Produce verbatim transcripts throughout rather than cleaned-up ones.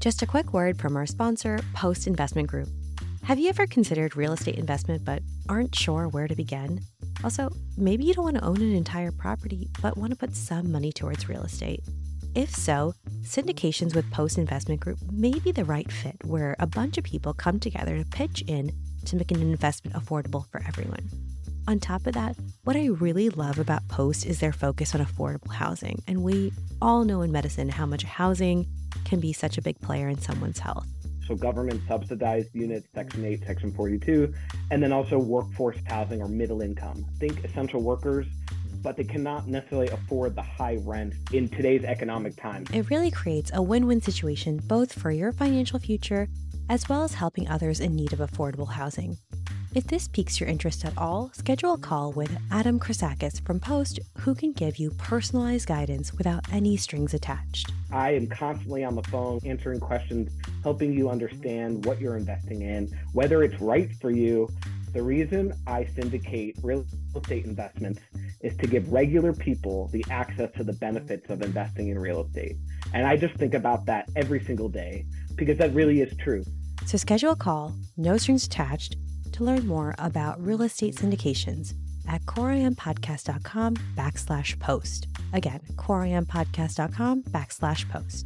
Just a quick word from our sponsor, Post Investment Group. Have you ever considered real estate investment but aren't sure where to begin? Also, maybe you don't want to own an entire property but want to put some money towards real estate. If so, syndications with Post Investment Group may be the right fit, where a bunch of people come together to pitch in to make an investment affordable for everyone. On top of that, what I really love about Post is their focus on affordable housing. And we all know in medicine how much housing can be such a big player in someone's health. So government subsidized units, Section eight, Section forty-two, and then also workforce housing or middle income. Think essential workers, but they cannot necessarily afford the high rent in today's economic times. It really creates a win-win situation both for your financial future as well as helping others in need of affordable housing. If this piques your interest at all, schedule a call with Adam Krasakis from Post, who can give you personalized guidance without any strings attached. I am constantly on the phone answering questions, helping you understand what you're investing in, whether it's right for you. The reason I syndicate real estate investments is to give regular people the access to the benefits of investing in real estate. And I just think about that every single day because that really is true. So schedule a call, no strings attached, to learn more about real estate syndications at coriampodcast.com backslash post. Again, coriampodcast.com backslash post.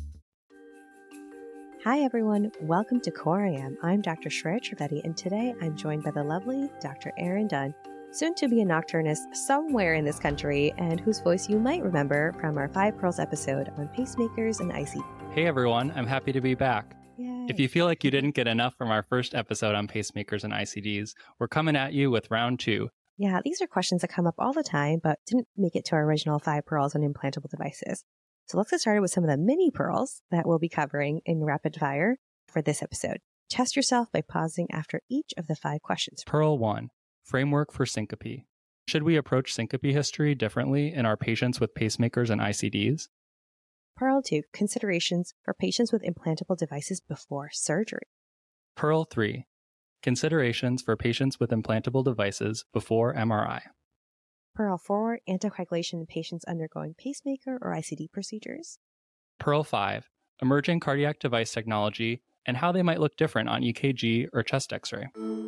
Hi, everyone. Welcome to Core I Am. I'm Doctor Shreya Trivedi, and today I'm joined by the lovely Doctor Aaron Dunn, soon to be a nocturnist somewhere in this country, and whose voice you might remember from our Five Pearls episode on pacemakers and I C D. Hey, everyone. I'm happy to be back. Yay. If you feel like you didn't get enough from our first episode on pacemakers and I C Ds, we're coming at you with round two. Yeah, these are questions that come up all the time, but didn't make it to our original Five Pearls on implantable devices. So let's get started with some of the mini pearls that we'll be covering in rapid fire for this episode. Test yourself by pausing after each of the five questions. Pearl one, framework for syncope. Should we approach syncope history differently in our patients with pacemakers and I C Ds? Pearl two, considerations for patients with implantable devices before surgery. Pearl three, considerations for patients with implantable devices before M R I. Pearl four, anticoagulation in patients undergoing pacemaker or I C D procedures. Pearl five, emerging cardiac device technology and how they might look different on E K G or chest X-ray.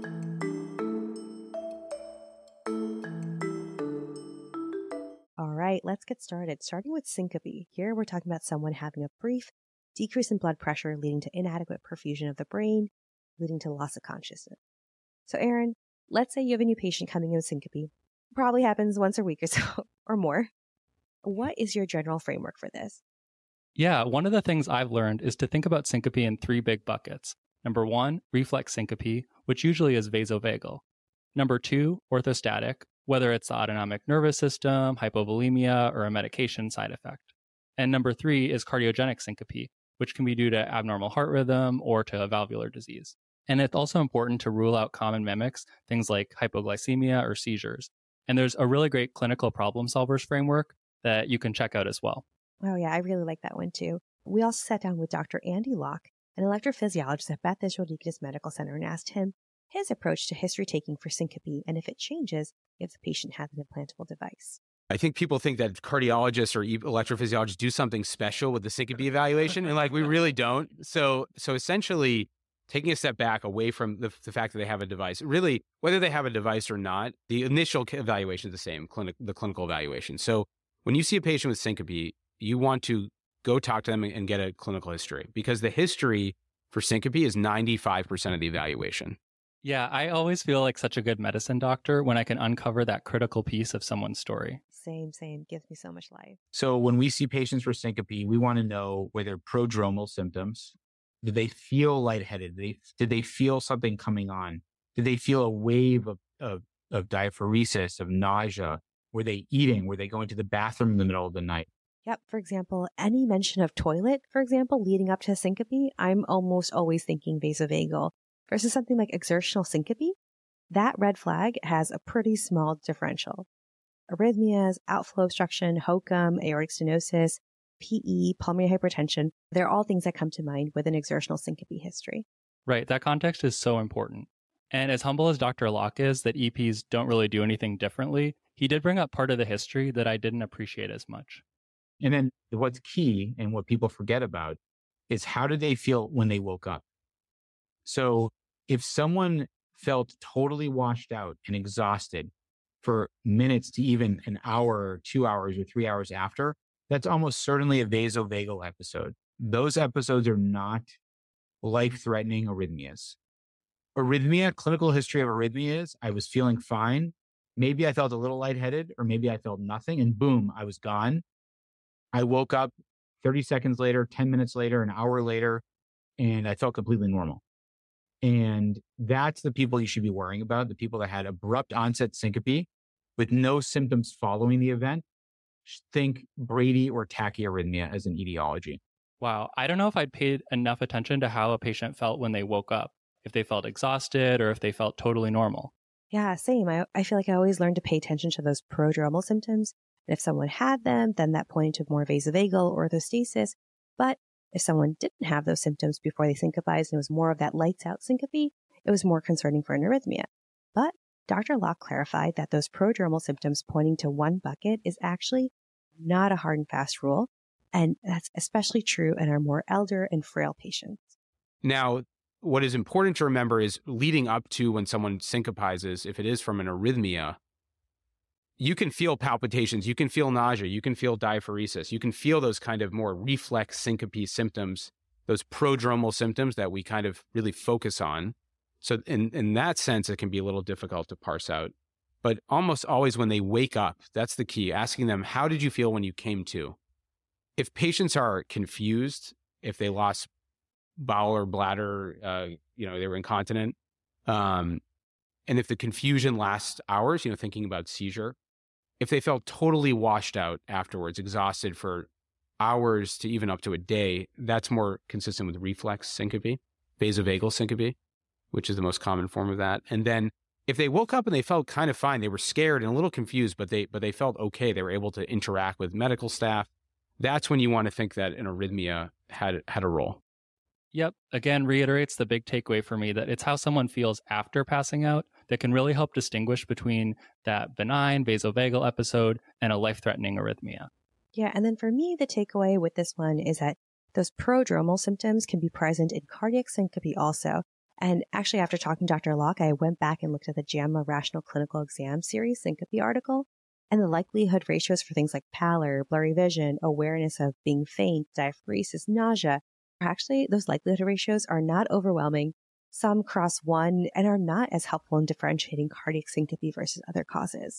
All right, let's get started. Starting with syncope. Here we're talking about someone having a brief decrease in blood pressure leading to inadequate perfusion of the brain, leading to loss of consciousness. So Aaron, let's say you have a new patient coming in with syncope. Probably happens once a week or so, or more. What is your general framework for this? Yeah, one of the things I've learned is to think about syncope in three big buckets. Number one, reflex syncope, which usually is vasovagal. Number two, orthostatic, whether it's the autonomic nervous system, hypovolemia, or a medication side effect. And number three is cardiogenic syncope, which can be due to abnormal heart rhythm or to a valvular disease. And it's also important to rule out common mimics, things like hypoglycemia or seizures. And there's a really great clinical problem solvers framework that you can check out as well. Oh yeah, I really like that one too. We also sat down with Doctor Andy Locke, an electrophysiologist at Beth Israel Deaconess Medical Center, and asked him his approach to history taking for syncope and if it changes if the patient has an implantable device. I think people think that cardiologists or electrophysiologists do something special with the syncope evaluation, and like we really don't. So, so essentially, taking a step back away from the, the fact that they have a device, really, whether they have a device or not, the initial evaluation is the same, clinic, the clinical evaluation. So, when you see a patient with syncope, you want to go talk to them and, and get a clinical history, because the history for syncope is ninety-five percent of the evaluation. Yeah, I always feel like such a good medicine doctor when I can uncover that critical piece of someone's story. Same, same. Gives me so much life. So when we see patients for syncope, we want to know whether prodromal symptoms. Did they feel lightheaded? Did they, did they feel something coming on? Did they feel a wave of, of, of diaphoresis, of nausea? Were they eating? Were they going to the bathroom in the middle of the night? Yep. For example, any mention of toilet, for example, leading up to syncope, I'm almost always thinking vasovagal. Versus something like exertional syncope, that red flag has a pretty small differential. Arrhythmias, outflow obstruction, HOCM, aortic stenosis, P E, pulmonary hypertension, they're all things that come to mind with an exertional syncope history. Right. That context is so important. And as humble as Doctor Locke is that E Ps don't really do anything differently, he did bring up part of the history that I didn't appreciate as much. And then what's key and what people forget about is how did they feel when they woke up? So if someone felt totally washed out and exhausted for minutes to even an hour or two hours or three hours after, that's almost certainly a vasovagal episode. Those episodes are not life-threatening arrhythmias. Arrhythmia, clinical history of arrhythmias, I was feeling fine. Maybe I felt a little lightheaded, or maybe I felt nothing, and boom, I was gone. I woke up thirty seconds later, ten minutes later, an hour later, and I felt completely normal. And that's the people you should be worrying about, the people that had abrupt onset syncope with no symptoms following the event. Think Brady or tachyarrhythmia as an etiology. Wow. I don't know if I'd paid enough attention to how a patient felt when they woke up, if they felt exhausted or if they felt totally normal. Yeah, same. I, I feel like I always learned to pay attention to those prodromal symptoms. And if someone had them, then that pointed to more vasovagal orthostasis. But if someone didn't have those symptoms before they syncopized and it was more of that lights out syncope, it was more concerning for an arrhythmia. But Doctor Locke clarified that those prodromal symptoms pointing to one bucket is actually not a hard and fast rule. And that's especially true in our more elder and frail patients. Now, what is important to remember is leading up to when someone syncopizes, if it is from an arrhythmia, you can feel palpitations, you can feel nausea, you can feel diaphoresis, you can feel those kind of more reflex syncope symptoms, those prodromal symptoms that we kind of really focus on. So in, in that sense, it can be a little difficult to parse out. But almost always when they wake up, that's the key, asking them, how did you feel when you came to? If patients are confused, if they lost bowel or bladder, uh, you know, they were incontinent, um, and if the confusion lasts hours, you know, thinking about seizure, if they felt totally washed out afterwards, exhausted for hours to even up to a day, that's more consistent with reflex syncope, vasovagal syncope, which is the most common form of that. And then if they woke up and they felt kind of fine, they were scared and a little confused, but they but they felt okay, they were able to interact with medical staff, that's when you want to think that an arrhythmia had had a role. Yep. Again, reiterates the big takeaway for me that it's how someone feels after passing out that can really help distinguish between that benign vasovagal episode and a life-threatening arrhythmia. Yeah. And then for me, the takeaway with this one is that those prodromal symptoms can be present in cardiac syncope also. And actually, after talking to Doctor Locke, I went back and looked at the JAMA Rational Clinical Exam Series syncope article, and the likelihood ratios for things like pallor, blurry vision, awareness of being faint, diaphoresis, nausea, actually, those likelihood ratios are not overwhelming. Some cross one and are not as helpful in differentiating cardiac syncope versus other causes.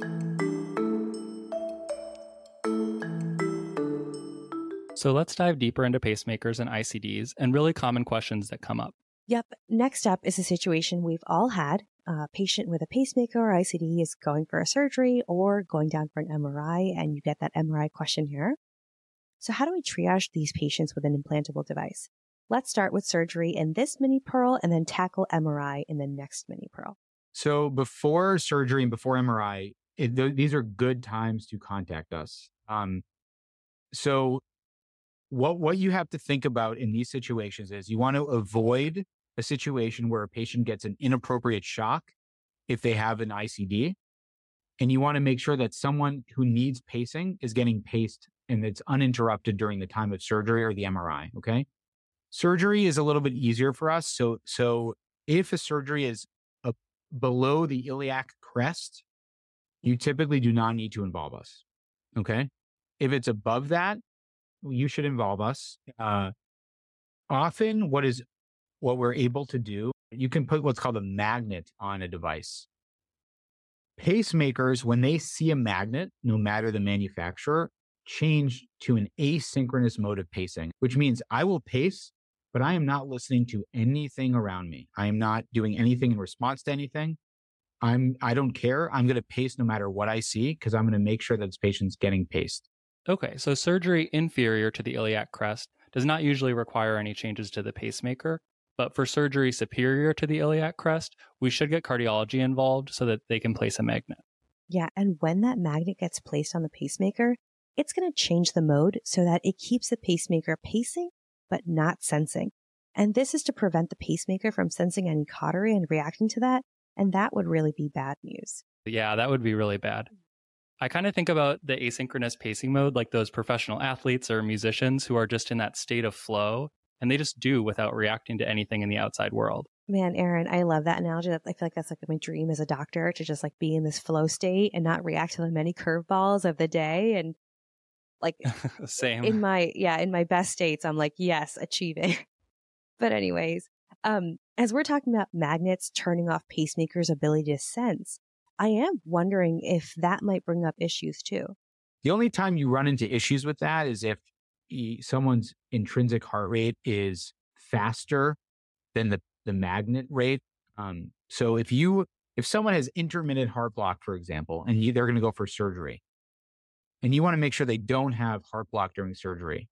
So let's dive deeper into pacemakers and I C Ds and really common questions that come up. Yep. Next up is a situation we've all had. A patient with a pacemaker or I C D is going for a surgery or going down for an M R I, and you get that M R I questionnaire. So how do we triage these patients with an implantable device? Let's start with surgery in this mini pearl and then tackle M R I in the next mini pearl. So before surgery and before M R I, it, th- these are good times to contact us. Um, so what what you have to think about in these situations is you want to avoid a situation where a patient gets an inappropriate shock if they have an I C D. And you want to make sure that someone who needs pacing is getting paced and it's uninterrupted during the time of surgery or the M R I, okay? Surgery is a little bit easier for us. So, so if a surgery is a, below the iliac crest, you typically do not need to involve us, okay? If it's above that, you should involve us. Uh, often what is what we're able to do, you can put what's called a magnet on a device. Pacemakers, when they see a magnet, no matter the manufacturer, change to an asynchronous mode of pacing, which means I will pace, but I am not listening to anything around me. I am not doing anything in response to anything. I'm, I don't care. I'm going to pace no matter what I see because I'm going to make sure that this patient's getting paced. Okay, so surgery inferior to the iliac crest does not usually require any changes to the pacemaker, but for surgery superior to the iliac crest, we should get cardiology involved so that they can place a magnet. Yeah, and when that magnet gets placed on the pacemaker, it's going to change the mode so that it keeps the pacemaker pacing, but not sensing. And this is to prevent the pacemaker from sensing any cautery and reacting to that, and that would really be bad news. Yeah, that would be really bad. I kind of think about the asynchronous pacing mode like those professional athletes or musicians who are just in that state of flow and they just do without reacting to anything in the outside world. Man, Aaron, I love that analogy. I feel like that's like my dream as a doctor, to just like be in this flow state and not react to the many curveballs of the day. And like Same. in my, yeah, in my best states, I'm like, yes, achieving. But anyways, um, as we're talking about magnets turning off pacemakers' ability to sense, I am wondering if that might bring up issues too. The only time you run into issues with that is if y- someone's intrinsic heart rate is faster than the, the magnet rate. Um, so if you, if someone has intermittent heart block, for example, and you, they're going to go for surgery, and you want to make sure they don't have heart block during surgery,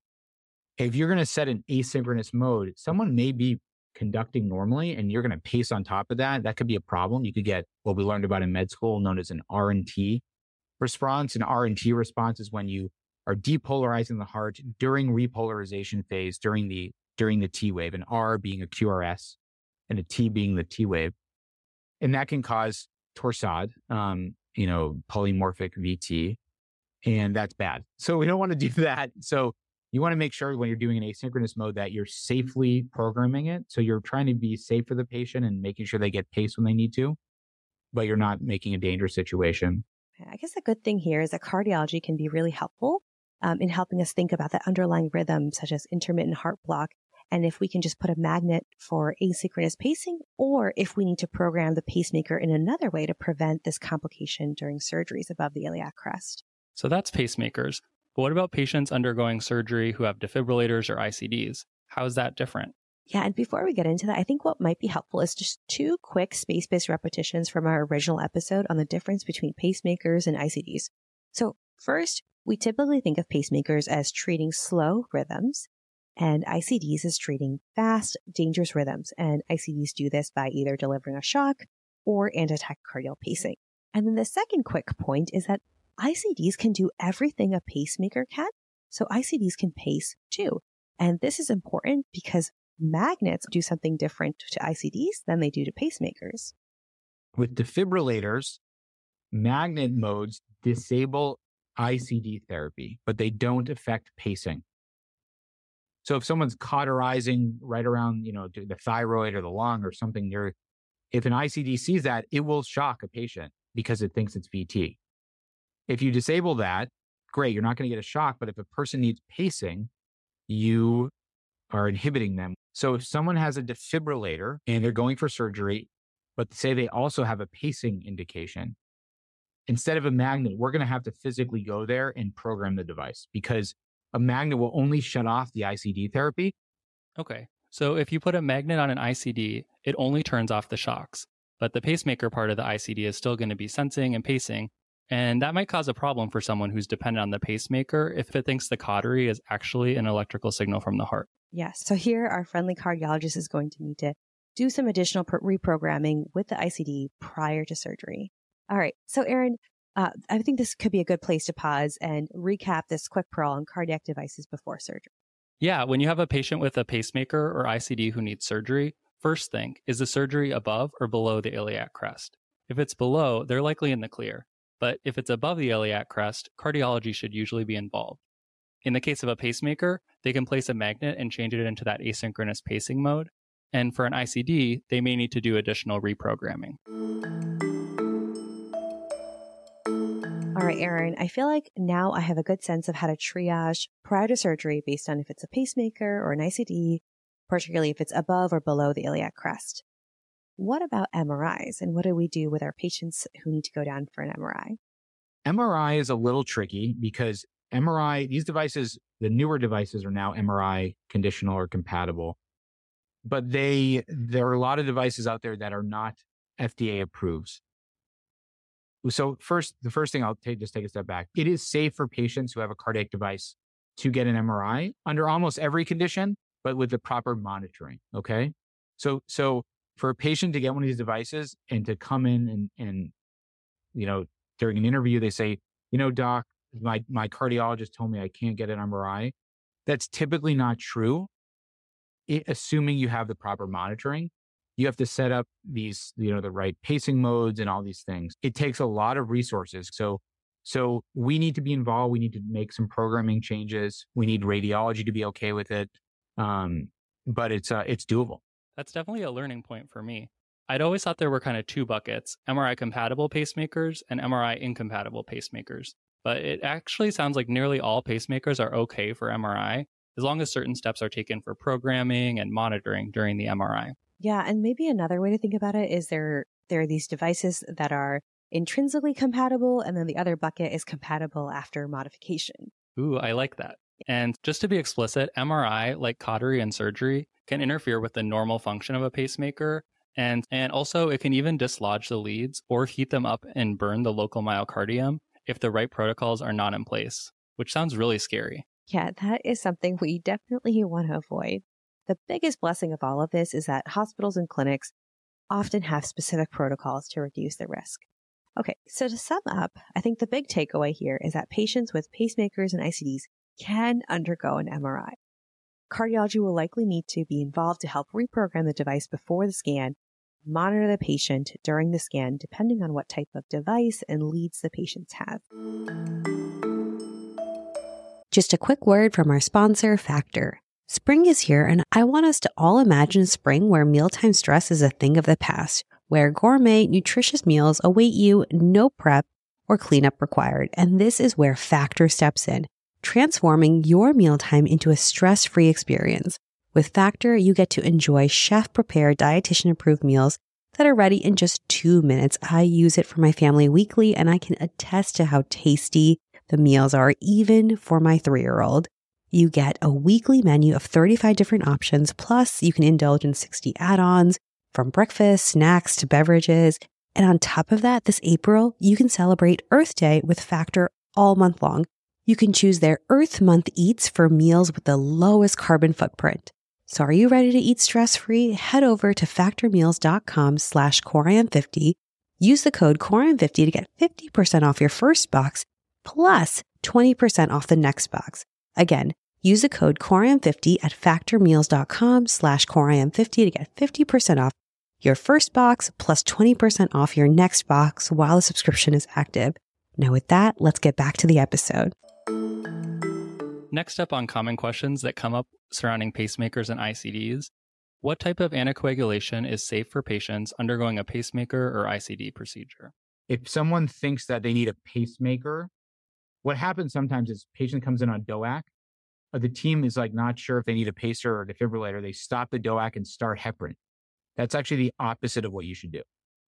if you're going to set an asynchronous mode, someone may be conducting normally and you're going to pace on top of that. That could be a problem. You could get what we learned about in med school known as an R and T response. An R and T response is when you are depolarizing the heart during repolarization phase, during the during the T wave, an R being a Q R S and a T being the T wave. And that can cause torsade, um, you know, polymorphic V T, and that's bad. So we don't want to do that. So you want to make sure when you're doing an asynchronous mode that you're safely programming it. So you're trying to be safe for the patient and making sure they get paced when they need to, but you're not making a dangerous situation. I guess the good thing here is that cardiology can be really helpful um, in helping us think about the underlying rhythms, such as intermittent heart block, and if we can just put a magnet for asynchronous pacing, or if we need to program the pacemaker in another way to prevent this complication during surgeries above the iliac crest. So that's pacemakers. But what about patients undergoing surgery who have defibrillators or I C Ds? How is that different? Yeah, and before we get into that, I think what might be helpful is just two quick space-based repetitions from our original episode on the difference between pacemakers and I C Ds. So first, we typically think of pacemakers as treating slow rhythms, and I C Ds as treating fast, dangerous rhythms. And I C Ds do this by either delivering a shock or antitachycardial pacing. And then the second quick point is that I C Ds can do everything a pacemaker can, so I C Ds can pace too. And this is important because magnets do something different to I C Ds than they do to pacemakers. With defibrillators, magnet modes disable I C D therapy, but they don't affect pacing. So if someone's cauterizing right around, you know, the thyroid or the lung or something near, if an I C D sees that, it will shock a patient because it thinks it's V T. If you disable that, great, you're not going to get a shock. But if a person needs pacing, you are inhibiting them. So if someone has a defibrillator and they're going for surgery, but say they also have a pacing indication, instead of a magnet, we're going to have to physically go there and program the device because a magnet will only shut off the I C D therapy. Okay, so if you put a magnet on an I C D, it only turns off the shocks, but the pacemaker part of the I C D is still going to be sensing and pacing. And that might cause a problem for someone who's dependent on the pacemaker if it thinks the cautery is actually an electrical signal from the heart. Yes. So here, our friendly cardiologist is going to need to do some additional reprogramming with the I C D prior to surgery. All right. So Aaron, uh, I think this could be a good place to pause and recap this quick pearl on cardiac devices before surgery. Yeah. When you have a patient with a pacemaker or I C D who needs surgery, first think, is the surgery above or below the iliac crest? If it's below, they're likely in the clear. But if it's above the iliac crest, cardiology should usually be involved. In the case of a pacemaker, they can place a magnet and change it into that asynchronous pacing mode. And for an I C D, they may need to do additional reprogramming. All right, Aaron, I feel like now I have a good sense of how to triage prior to surgery based on if it's a pacemaker or an I C D, particularly if it's above or below the iliac crest. What about M R Is, and what do we do with our patients who need to go down for an M R I? M R I is a little tricky because M R I, these devices, the newer devices are now M R I conditional or compatible, but they, there are a lot of devices out there that are not F D A approved. So first, the first thing I'll take, just take a step back. It is safe for patients who have a cardiac device to get an M R I under almost every condition, but with the proper monitoring. Okay. So, so for a patient to get one of these devices and to come in and, and, you know, during an interview, they say, you know, doc, my, my cardiologist told me I can't get an M R I. That's typically not true. It, assuming you have the proper monitoring, you have to set up these, you know, the right pacing modes and all these things. It takes a lot of resources. So, so we need to be involved. We need to make some programming changes. We need radiology to be okay with it. Um, but it's uh, it's doable. That's definitely a learning point for me. I'd always thought there were kind of two buckets, M R I compatible pacemakers and M R I incompatible pacemakers. But it actually sounds like nearly all pacemakers are okay for M R I, as long as certain steps are taken for programming and monitoring during the M R I. Yeah, and maybe another way to think about it is there there are these devices that are intrinsically compatible, and then the other bucket is compatible after modification. Ooh, I like that. And just to be explicit, M R I, like cautery and surgery, can interfere with the normal function of a pacemaker. And, and also, it can even dislodge the leads or heat them up and burn the local myocardium if the right protocols are not in place, which sounds really scary. Yeah, that is something we definitely want to avoid. The biggest blessing of all of this is that hospitals and clinics often have specific protocols to reduce the risk. Okay, so to sum up, I think the big takeaway here is that patients with pacemakers and I C Ds can undergo an M R I. Cardiology will likely need to be involved to help reprogram the device before the scan, monitor the patient during the scan, depending on what type of device and leads the patients have. Just a quick word from our sponsor, Factor. Spring is here, and I want us to all imagine spring where mealtime stress is a thing of the past, where gourmet, nutritious meals await you, no prep or cleanup required. And this is where Factor steps in, transforming your mealtime into a stress-free experience. With Factor, you get to enjoy chef-prepared, dietitian-approved meals that are ready in just two minutes. I use it for my family weekly, and I can attest to how tasty the meals are, even for my three-year-old. You get a weekly menu of thirty-five different options, plus you can indulge in sixty add-ons, from breakfast, snacks, to beverages. And on top of that, this April, you can celebrate Earth Day with Factor all month long. You can choose their Earth Month Eats for meals with the lowest carbon footprint. So are you ready to eat stress-free? Head over to factormeals.com slash corium50. Use the code corium fifty to get fifty percent off your first box, plus twenty percent off the next box. Again, use the code corium fifty at factormeals.com slash corium50 to get fifty percent off your first box, plus twenty percent off your next box while the subscription is active. Now with that, let's get back to the episode. Next up on common questions that come up surrounding pacemakers and I C Ds, what type of anticoagulation is safe for patients undergoing a pacemaker or I C D procedure? If someone thinks that they need a pacemaker, what happens sometimes is patient comes in on D O A C, or the team is like not sure if they need a pacer or a defibrillator. They stop the D O A C and start heparin. That's actually the opposite of what you should do.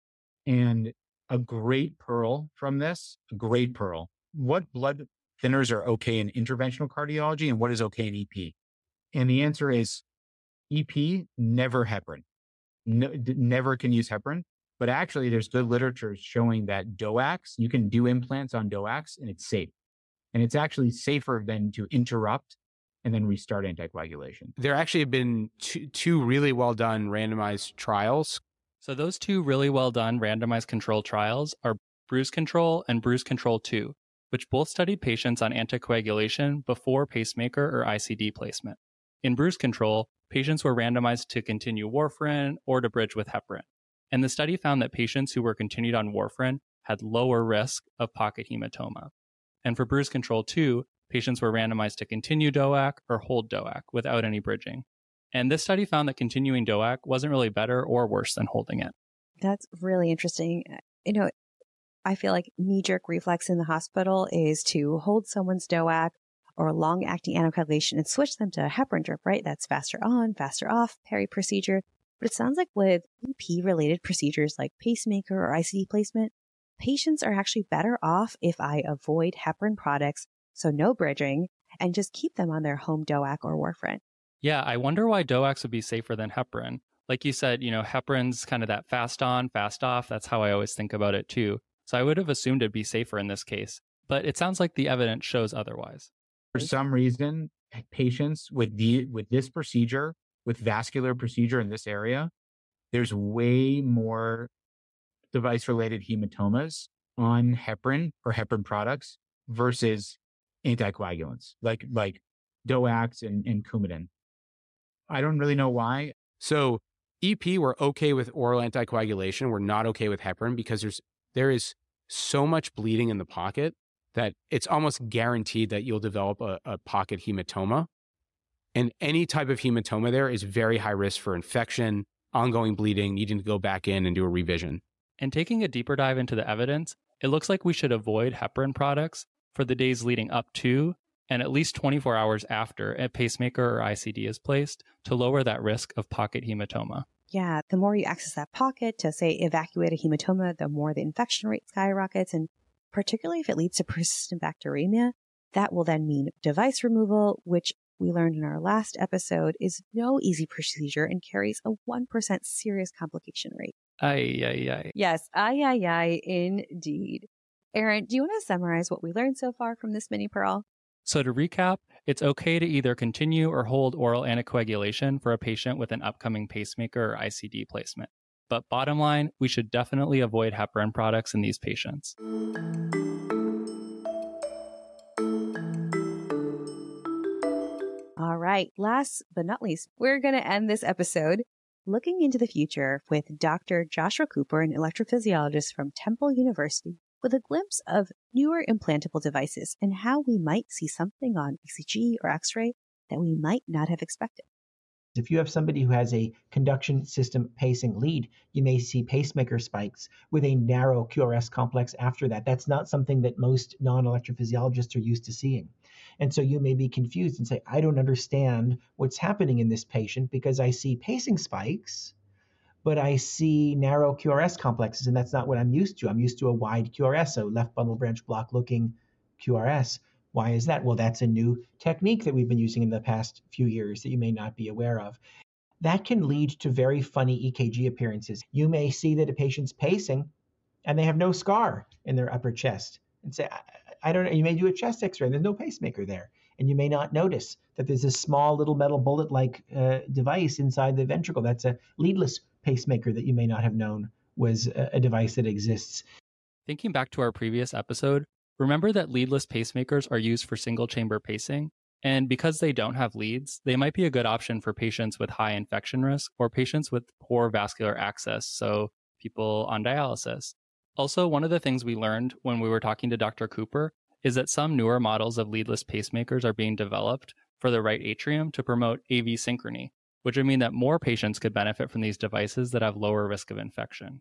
And a great pearl from this, a great pearl. What blood thinners are okay in interventional cardiology and what is okay in E P? And the answer is E P, never heparin. No, d- never can use heparin. But actually, there's good literature showing that D O A Cs, you can do implants on D O A Cs and it's safe. And it's actually safer than to interrupt and then restart anticoagulation. There actually have been two, two really well done randomized trials. So those two really well done randomized controlled trials are Bruise Control and Bruise Control two, which both studied patients on anticoagulation before pacemaker or I C D placement. In Bruise Control, patients were randomized to continue warfarin or to bridge with heparin. And the study found that patients who were continued on warfarin had lower risk of pocket hematoma. And for Bruise Control two, patients were randomized to continue D O A C or hold D O A C without any bridging. And this study found that continuing D O A C wasn't really better or worse than holding it. That's really interesting. You know, I feel like knee-jerk reflex in the hospital is to hold someone's D O A C or long-acting anticoagulation and switch them to a heparin drip, right? That's faster on, faster off, peri-procedure. But it sounds like with E P-related procedures like pacemaker or I C D placement, patients are actually better off if I avoid heparin products, so no bridging, and just keep them on their home D O A C or warfarin. Yeah, I wonder why D O A Cs would be safer than heparin. Like you said, you know, heparin's kind of that fast on, fast off. That's how I always think about it too. So I would have assumed it'd be safer in this case. But it sounds like the evidence shows otherwise. For some reason, patients with the with this procedure, with vascular procedure in this area, there's way more device-related hematomas on heparin or heparin products versus anticoagulants, like like D O A Cs and, and Coumadin. I don't really know why. So E P, we're okay with oral anticoagulation. We're not okay with heparin because there's there is so much bleeding in the pocket that it's almost guaranteed that you'll develop a, a pocket hematoma. And any type of hematoma there is very high risk for infection, ongoing bleeding, needing to go back in and do a revision. And taking a deeper dive into the evidence, it looks like we should avoid heparin products for the days leading up to and at least twenty-four hours after a pacemaker or I C D is placed to lower that risk of pocket hematoma. Yeah, the more you access that pocket to, say, evacuate a hematoma, the more the infection rate skyrockets. And particularly if it leads to persistent bacteremia, that will then mean device removal, which we learned in our last episode is no easy procedure and carries a one percent serious complication rate. Ay, ay, ay. Yes, ay, ay, ay, indeed. Aaron, do you want to summarize what we learned so far from this mini Pearl? So to recap, it's okay to either continue or hold oral anticoagulation for a patient with an upcoming pacemaker or I C D placement. But bottom line, we should definitely avoid heparin products in these patients. All right, last but not least, we're going to end this episode looking into the future with Doctor Joshua Cooper, an electrophysiologist from Temple University, with a glimpse of newer implantable devices and how we might see something on E C G or X-ray that we might not have expected. If you have somebody who has a conduction system pacing lead, you may see pacemaker spikes with a narrow Q R S complex after that. That's not something that most non-electrophysiologists are used to seeing. And so you may be confused and say, I don't understand what's happening in this patient because I see pacing spikes, but I see narrow Q R S complexes, and that's not what I'm used to. I'm used to a wide Q R S, so left bundle branch block looking Q R S. Why is that? Well, that's a new technique that we've been using in the past few years that you may not be aware of. That can lead to very funny E K G appearances. You may see that a patient's pacing and they have no scar in their upper chest and say, I, I don't know, you may do a chest x-ray and there's no pacemaker there. And you may not notice that there's a small little metal bullet-like uh, device inside the ventricle. That's a leadless pacemaker that you may not have known was a, a device that exists. Thinking back to our previous episode, remember that leadless pacemakers are used for single chamber pacing, and because they don't have leads, they might be a good option for patients with high infection risk or patients with poor vascular access, so people on dialysis. Also, one of the things we learned when we were talking to Doctor Cooper is that some newer models of leadless pacemakers are being developed for the right atrium to promote A V synchrony, which would mean that more patients could benefit from these devices that have lower risk of infection.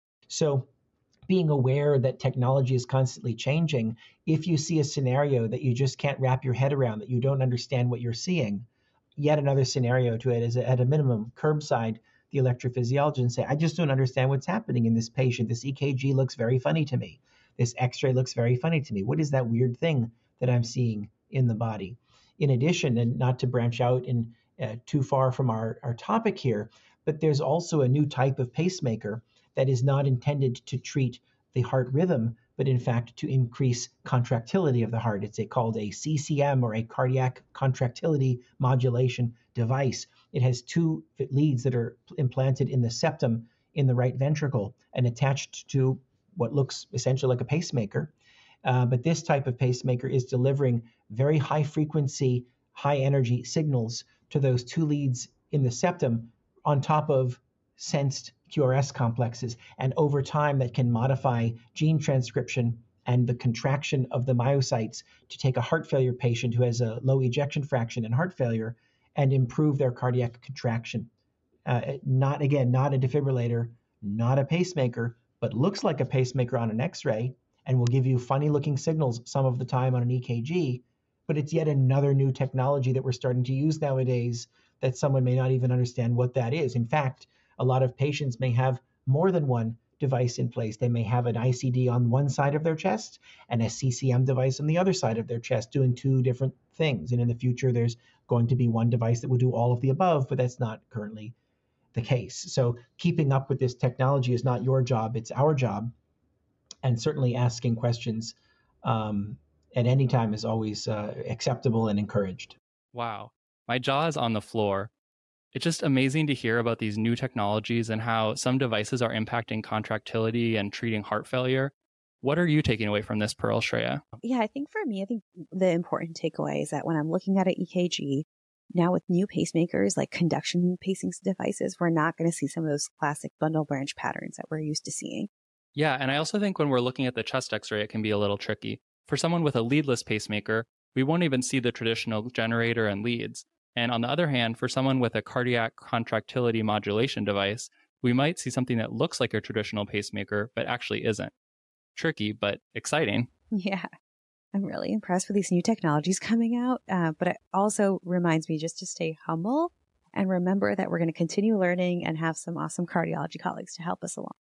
So, being aware that technology is constantly changing, if you see a scenario that you just can't wrap your head around, that you don't understand what you're seeing, yet another scenario to it is at a minimum, curbside the electrophysiologist and say, I just don't understand what's happening in this patient. This E K G looks very funny to me. This X-ray looks very funny to me. What is that weird thing that I'm seeing in the body? In addition, and not to branch out in uh, too far from our, our topic here, but there's also a new type of pacemaker that is not intended to treat the heart rhythm, but in fact to increase contractility of the heart. It's a, called a C C M, or a cardiac contractility modulation device. It has two leads that are implanted in the septum in the right ventricle and attached to what looks essentially like a pacemaker. Uh, but this type of pacemaker is delivering very high frequency, high energy signals to those two leads in the septum on top of sensed Q R S complexes. And over time, that can modify gene transcription and the contraction of the myocytes to take a heart failure patient who has a low ejection fraction and heart failure and improve their cardiac contraction. Uh, not, again, not a defibrillator, not a pacemaker, but looks like a pacemaker on an X-ray and will give you funny looking signals some of the time on an E K G. But it's yet another new technology that we're starting to use nowadays that someone may not even understand what that is. In fact, a lot of patients may have more than one device in place. They may have an I C D on one side of their chest and a C C M device on the other side of their chest doing two different things. And in the future, there's going to be one device that will do all of the above, but that's not currently the case. So keeping up with this technology is not your job, it's our job. And certainly asking questions um, at any time is always uh, acceptable and encouraged. Wow. My jaw is on the floor. It's just amazing to hear about these new technologies and how some devices are impacting contractility and treating heart failure. What are you taking away from this, Pearl, Shreya? Yeah, I think for me, I think the important takeaway is that when I'm looking at an E K G, now with new pacemakers like conduction pacing devices, we're not going to see some of those classic bundle branch patterns that we're used to seeing. Yeah, and I also think when we're looking at the chest X-ray, it can be a little tricky. For someone with a leadless pacemaker, we won't even see the traditional generator and leads. And on the other hand, for someone with a cardiac contractility modulation device, we might see something that looks like a traditional pacemaker, but actually isn't. Tricky, but exciting. Yeah. I'm really impressed with these new technologies coming out, uh, but it also reminds me just to stay humble and remember that we're going to continue learning and have some awesome cardiology colleagues to help us along.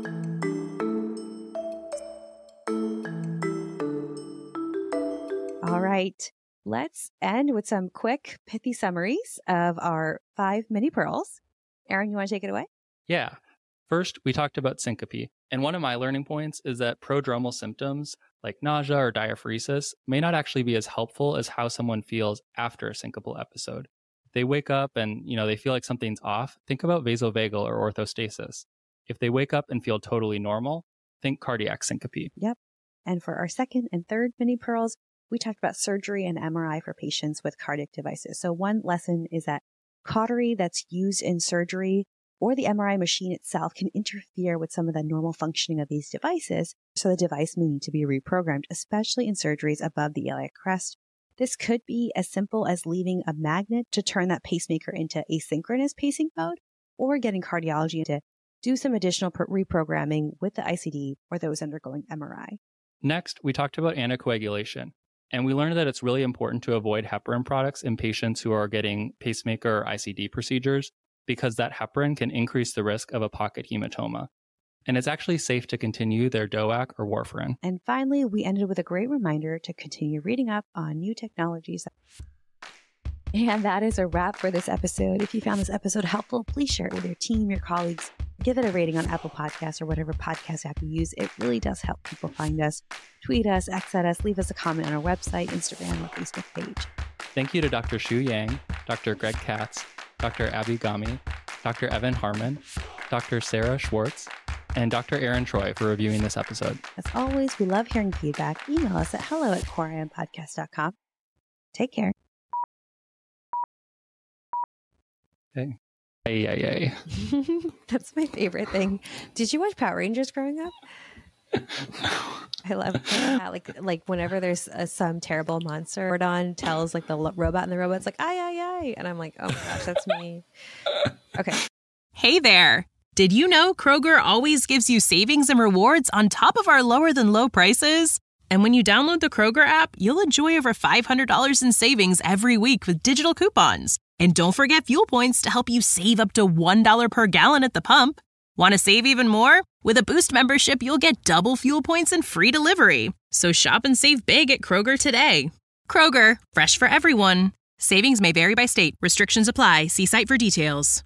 All right, let's end with some quick, pithy summaries of our five mini pearls. Aaron, you want to take it away? Yeah. First, we talked about syncope. And one of my learning points is that prodromal symptoms like nausea or diaphoresis may not actually be as helpful as how someone feels after a syncopal episode. If they wake up and, you know, they feel like something's off, think about vasovagal or orthostasis. If they wake up and feel totally normal, think cardiac syncope. Yep. And for our second and third mini pearls, we talked about surgery and M R I for patients with cardiac devices. So one lesson is that cautery that's used in surgery or the M R I machine itself can interfere with some of the normal functioning of these devices. So the device may need to be reprogrammed, especially in surgeries above the iliac crest. This could be as simple as leaving a magnet to turn that pacemaker into asynchronous pacing mode, or getting cardiology to do some additional reprogramming with the I C D or those undergoing M R I. Next, we talked about anticoagulation. And we learned that it's really important to avoid heparin products in patients who are getting pacemaker or I C D procedures, because that heparin can increase the risk of a pocket hematoma. And it's actually safe to continue their D O A C or warfarin. And finally, we ended with a great reminder to continue reading up on new technologies. And that is a wrap for this episode. If you found this episode helpful, please share it with your team, your colleagues. Give it a rating on Apple Podcasts or whatever podcast app you use. It really does help people find us. Tweet us, X at us, leave us a comment on our website, Instagram, or Facebook page. Thank you to Doctor Shu Yang, Doctor Greg Katz, Doctor Abby Gami, Doctor Evan Harmon, Doctor Sarah Schwartz, and Doctor Aaron Troy for reviewing this episode. As always, we love hearing feedback. Email us at hello at core I M podcast dot com. Take care. Okay. Hey, hey, hey. That's my favorite thing. Did you watch Power Rangers growing up? I love that. Like, like whenever there's a, some terrible monster, Zordon tells like the lo- robot, and the robot's like, "Ay, ay, ay," and I'm like, "Oh my gosh, that's me." Okay. Hey there. Did you know Kroger always gives you savings and rewards on top of our lower than low prices? And when you download the Kroger app, you'll enjoy over five hundred dollars in savings every week with digital coupons. And don't forget fuel points to help you save up to one dollar per gallon at the pump. Want to save even more? With a Boost membership, you'll get double fuel points and free delivery. So shop and save big at Kroger today. Kroger, fresh for everyone. Savings may vary by state. Restrictions apply. See site for details.